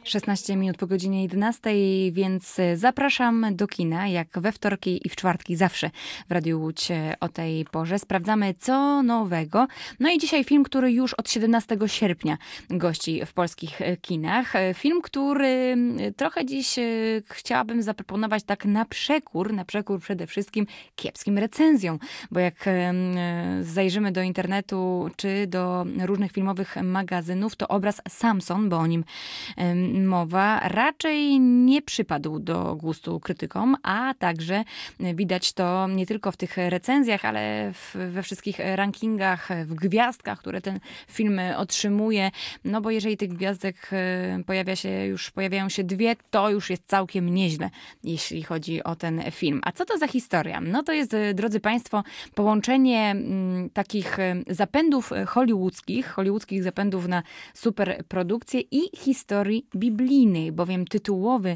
16 minut po godzinie 11, więc zapraszam do kina, jak we wtorki i w czwartki zawsze w Radiu Łódź o tej porze. Sprawdzamy co nowego. No i dzisiaj film, który już od 17 sierpnia gości w polskich kinach. Film, który trochę dziś chciałabym zaproponować tak na przekór przede wszystkim kiepskim recenzjom, bo jak zajrzymy do internetu czy do różnych filmowych magazynów, to obraz Samson, bo o nim mowa, raczej nie przypadł do gustu krytykom, a także widać to nie tylko w tych recenzjach, ale we wszystkich rankingach, w gwiazdkach, które ten film otrzymuje. No bo jeżeli tych gwiazdek pojawiają się dwie, to już jest całkiem nieźle, jeśli chodzi o ten film. A co to za historia? No to jest, drodzy Państwo, połączenie takich zapędów hollywoodzkich zapędów na superprodukcję i historii biblijnej, bowiem tytułowy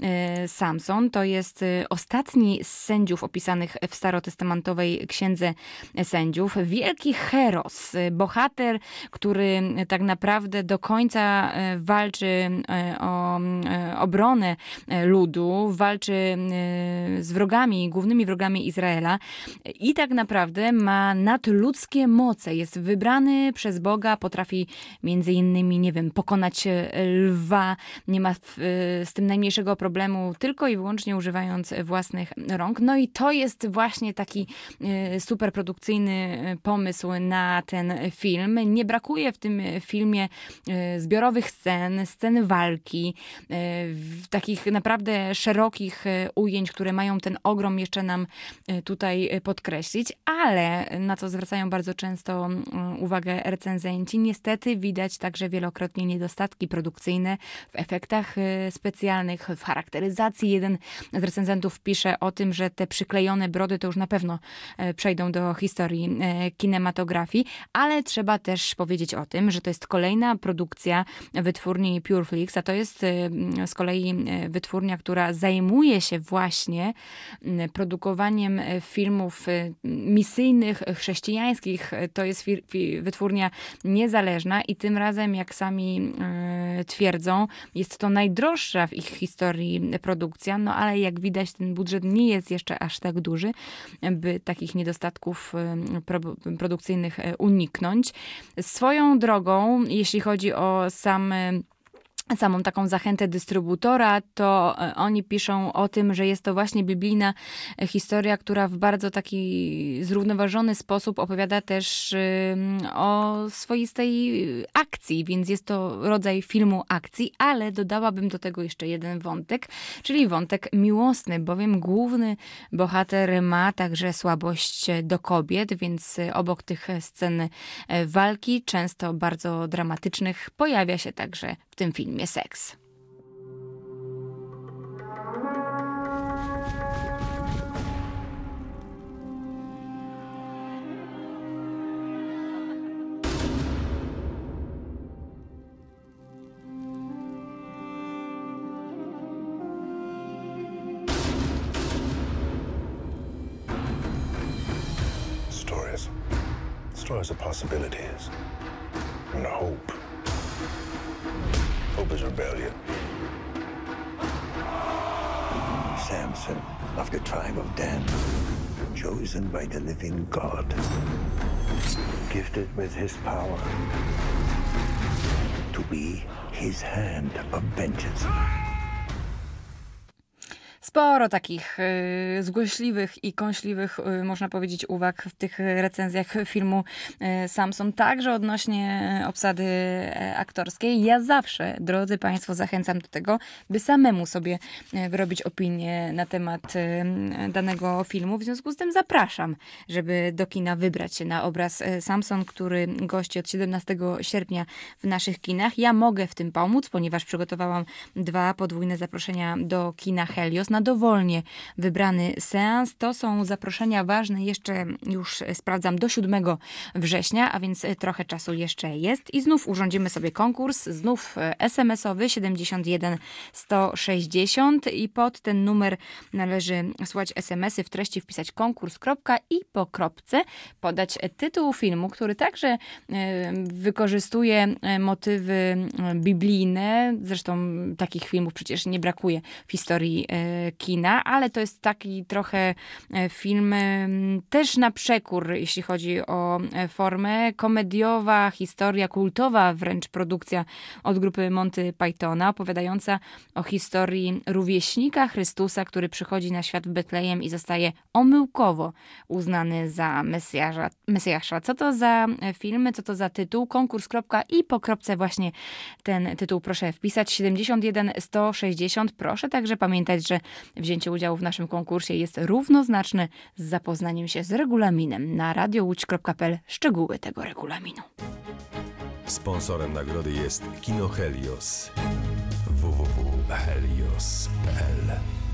Samson to jest ostatni z sędziów opisanych w starotestamentowej Księdze Sędziów. Wielki heros, bohater, który tak naprawdę do końca walczy o obronę ludu, walczy z wrogami, głównymi wrogami Izraela i tak naprawdę ma nadludzkie moce. Jest wybrany przez Boga, potrafi między innymi, nie wiem, pokonać lwa, nie ma z tym najmniejszego problemu, tylko i wyłącznie używając własnych rąk. No i to jest właśnie taki superprodukcyjny pomysł na ten film. Nie brakuje w tym filmie zbiorowych scen walki, takich naprawdę szerokich ujęć, które mają ten ogrom jeszcze nam tutaj podkreślić, ale na co zwracają bardzo często uwagę recenzenci, niestety widać także wielokrotnie niedostatki produkcyjne w efektach specjalnych, w charakteryzacji. Jeden z recenzentów pisze o tym, że te przyklejone brody to już na pewno przejdą do historii kinematografii, ale trzeba też powiedzieć o tym, że to jest kolejna produkcja wytwórni Pureflix, a to jest z kolei wytwórnia, która zajmuje się właśnie produkowaniem filmów misyjnych, chrześcijańskich. To jest wytwórnia niezależna i tym razem, jak sami twierdzą, jest to najdroższa w ich historii produkcja, no ale jak widać, ten budżet nie jest jeszcze aż tak duży, by takich niedostatków produkcyjnych uniknąć. Swoją drogą, jeśli chodzi o samą taką zachętę dystrybutora, to oni piszą o tym, że jest to właśnie biblijna historia, która w bardzo taki zrównoważony sposób opowiada też o swoistej akcji, więc jest to rodzaj filmu akcji, ale dodałabym do tego jeszcze jeden wątek, czyli wątek miłosny, bowiem główny bohater ma także słabość do kobiet, więc obok tych scen walki, często bardzo dramatycznych, pojawia się także w tym filmie seks. Stories of possibilities and hope. Hope is rebellion. Samson of the tribe of Dan, chosen by the living God, gifted with his power to be his hand of vengeance. Sporo takich zgłośliwych i kąśliwych, można powiedzieć, uwag w tych recenzjach filmu Samson, także odnośnie obsady aktorskiej. Ja zawsze, drodzy Państwo, zachęcam do tego, by samemu sobie wyrobić opinię na temat danego filmu. W związku z tym zapraszam, żeby do kina wybrać się na obraz Samson, który gości od 17 sierpnia w naszych kinach. Ja mogę w tym pomóc, ponieważ przygotowałam 2 podwójne zaproszenia do kina Helios na dowolnie wybrany seans. To są zaproszenia ważne jeszcze, już sprawdzam, do 7 września, a więc trochę czasu jeszcze jest. I znów urządzimy sobie konkurs, znów SMS-owy 71 160 i pod ten numer należy słuchać SMS-y, w treści wpisać konkurs, kropka i po kropce podać tytuł filmu, który także wykorzystuje motywy biblijne. Zresztą takich filmów przecież nie brakuje w historii kina, ale to jest taki trochę film też na przekór, jeśli chodzi o formę. Komediowa historia, kultowa wręcz produkcja od grupy Monty Pythona, opowiadająca o historii rówieśnika Chrystusa, który przychodzi na świat w Betlejem i zostaje omyłkowo uznany za Mesjasza. Co to za filmy, co to za tytuł? Konkurs, kropka i po kropce właśnie ten tytuł proszę wpisać. 71 160. Proszę także pamiętać, że wzięcie udziału w naszym konkursie jest równoznaczne z zapoznaniem się z regulaminem. Na radiołódź.pl szczegóły tego regulaminu. Sponsorem nagrody jest Kino Helios. www.helios.pl